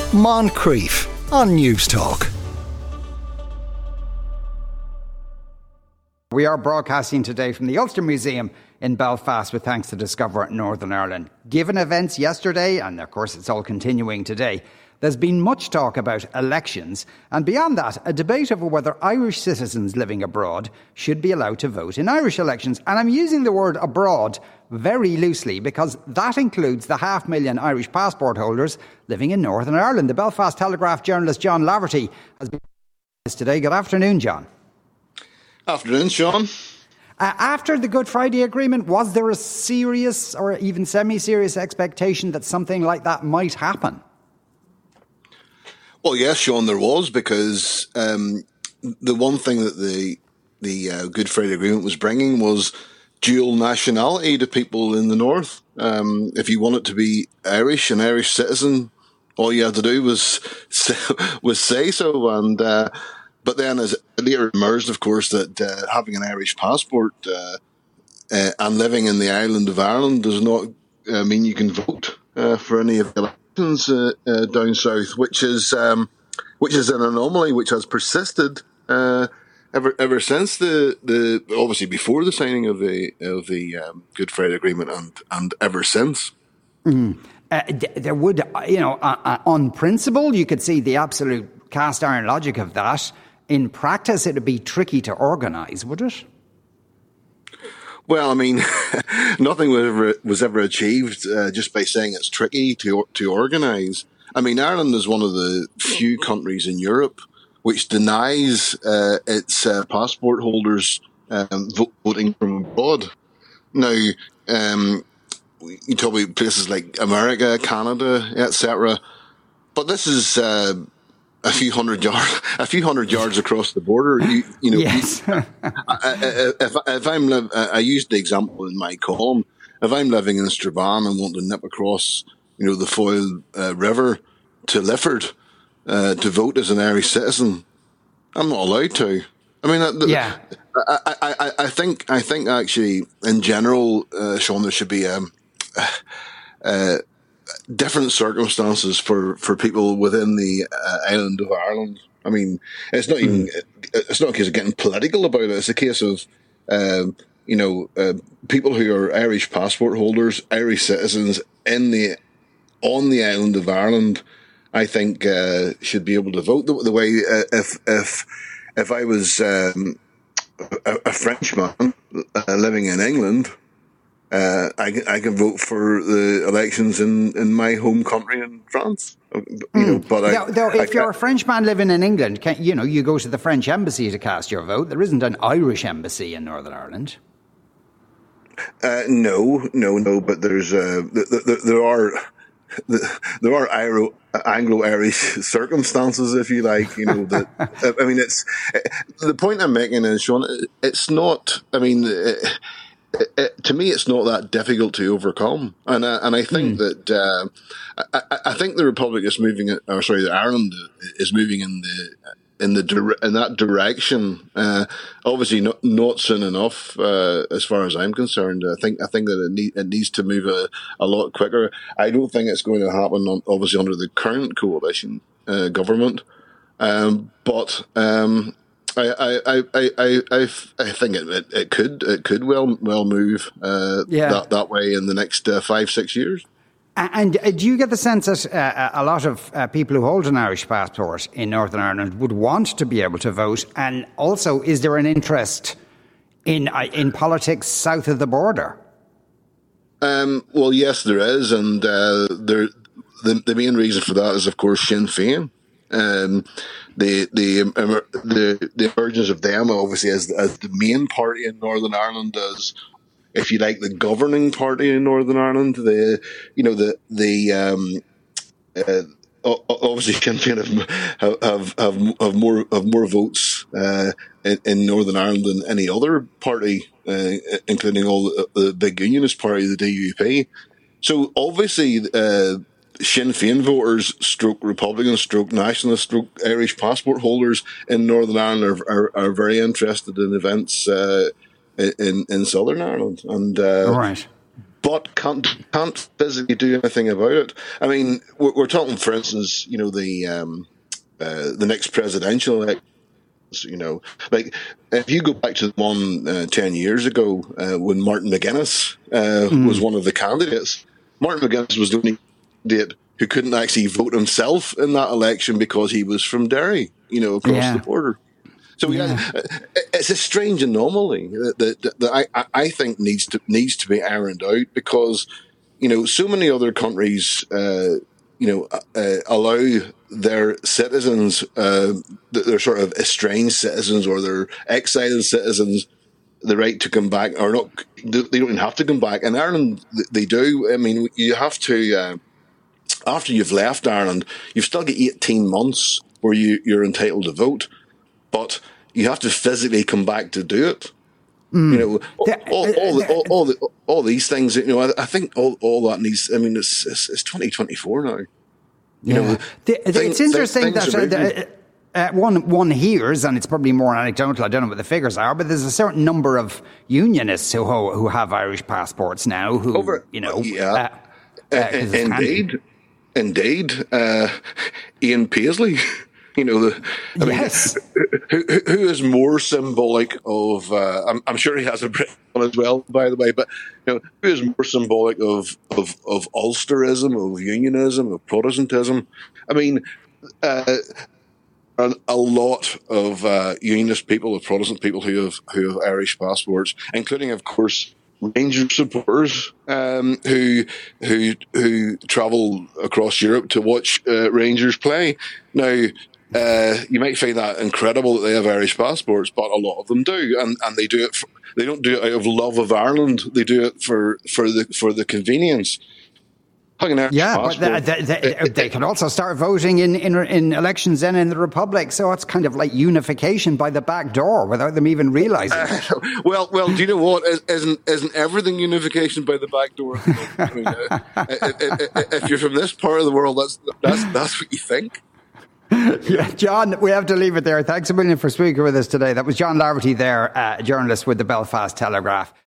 Moncrief on News Talk. We are broadcasting today from the Ulster Museum in Belfast with thanks to Discover Northern Ireland. Given events yesterday, and of course it's all continuing today, there's been much talk about elections, and beyond that, a debate over whether Irish citizens living abroad should be allowed to vote in Irish elections. And I'm using the word abroad very loosely because that includes the 500,000 Irish passport holders living in Northern Ireland. The Belfast Telegraph journalist John Laverty has been with us today. Good afternoon, John. Afternoon, Sean. After the Good Friday Agreement, was there a serious or even semi-serious expectation that something like that might happen? Well, yes, Sean, there was, because the one thing that the Good Friday Agreement was bringing was dual nationality to people in the north. If you wanted to be Irish, an Irish citizen, all you had to do was say so. And but then, as it later emerged, of course, that having an Irish passport and living in the island of Ireland does not mean you can vote for any of the elections down south, which is an anomaly which has persisted ever since the obviously before the signing of the Good Friday Agreement and ever since. There would, on principle, you could see the absolute cast iron logic of that. In practice, it would be tricky to organise, would it? Well, I mean, nothing was ever achieved just by saying it's tricky to organise. I mean, Ireland is one of the few countries in Europe which denies its passport holders voting from abroad. Now, you talk about places like America, Canada, etc., but this is a few hundred yards across the border. Yes. If I used the example in my column. If I'm living in Strabane and want to nip across, the Foyle River to Lifford to vote as an Irish citizen, I'm not allowed to. I mean, I think actually, in general, Sean, there should be different circumstances for people within the island of Ireland. I mean, it's not a case of getting political about it. It's a case of, people who are Irish passport holders, Irish citizens on the island of Ireland, I think, should be able to vote the way, if I was, a Frenchman living in England, I can vote for the elections in my home country in France. But if you're a Frenchman living in England, you go to the French embassy to cast your vote. There isn't an Irish embassy in Northern Ireland. No. But there's there are Anglo-Irish circumstances, if you like. That I mean, it's the point I'm making is, Sean. It's not. I mean. To me, it's not that difficult to overcome, and I think that I think the Republic is moving, that Ireland is moving in that direction. Obviously, not soon enough, as far as I'm concerned. I think that it needs to move a lot quicker. I don't think it's going to happen, obviously, under the current coalition government, but. I think it could well move that way in the next 5-6 years. And do you get the sense that a lot of people who hold an Irish passport in Northern Ireland would want to be able to vote? And also, is there an interest in politics south of the border? Well, yes, there is, and the main reason for that is, of course, Sinn Féin. The emergence of them, obviously, as the main party in Northern Ireland, as, if you like, the governing party in Northern Ireland. Obviously Sinn Féin have more votes in Northern Ireland than any other party, including all the big unionist party, the DUP. So obviously, Sinn Féin voters, stroke Republicans, stroke nationalists, stroke Irish passport holders in Northern Ireland are very interested in events in Southern Ireland. And right. but can't physically do anything about it. I mean, we're talking, for instance, the next presidential election. Like if you go back to the one 10 years ago when Martin McGuinness was one of the candidates. Martin McGuinness was the only candidate who couldn't actually vote himself in that election because he was from Derry, across the border. So it's a strange anomaly that I think needs to be ironed out, because so many other countries allow their citizens, their sort of estranged citizens or their exiled citizens, the right to come back, or not. They don't even have to come back. In Ireland, they do. I mean, you have to. After you've left Ireland, you've still got 18 months where you're entitled to vote, but you have to physically come back to do it. All these things. I think all that needs. I mean, it's 2024 now. It's interesting that one hears, and it's probably more anecdotal, I don't know what the figures are, but there's a certain number of unionists who have Irish passports now. Indeed. Ian Paisley. Who is more symbolic of? I'm sure he has a British one as well, by the way. But who is more symbolic of Ulsterism, of unionism, of Protestantism? I mean, a lot of unionist people, of Protestant people who have Irish passports, including, of course, Rangers supporters who travel across Europe to watch Rangers play. Now, you might find that incredible that they have Irish passports, but a lot of them do, and they do it. They don't do it out of love of Ireland. They do it for the convenience. But they can also start voting in elections then in the Republic. So it's kind of like unification by the back door without them even realising it. Well, do you know what? Isn't everything unification by the back door? I mean, if you're from this part of the world, that's what you think. Yeah, John, we have to leave it there. Thanks a million for speaking with us today. That was John Laverty there, journalist with the Belfast Telegraph.